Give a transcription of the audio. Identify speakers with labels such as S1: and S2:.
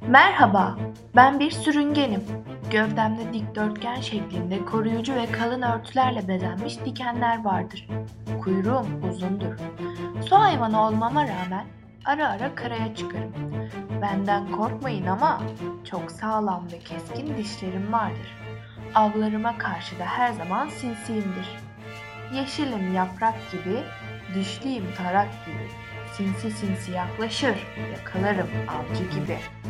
S1: Merhaba, ben bir sürüngenim. Gövdemde dikdörtgen şeklinde koruyucu ve kalın örtülerle bezenmiş dikenler vardır. Kuyruğum uzundur. Su hayvanı olmama rağmen ara ara karaya çıkarım. Benden korkmayın ama çok sağlam ve keskin dişlerim vardır. Avlarıma karşı da her zaman sinsiyimdir. Yeşilim yaprak gibi, dişliyim tarak gibi. Sinsi sinsi yaklaşır, yakalarım avcı gibi.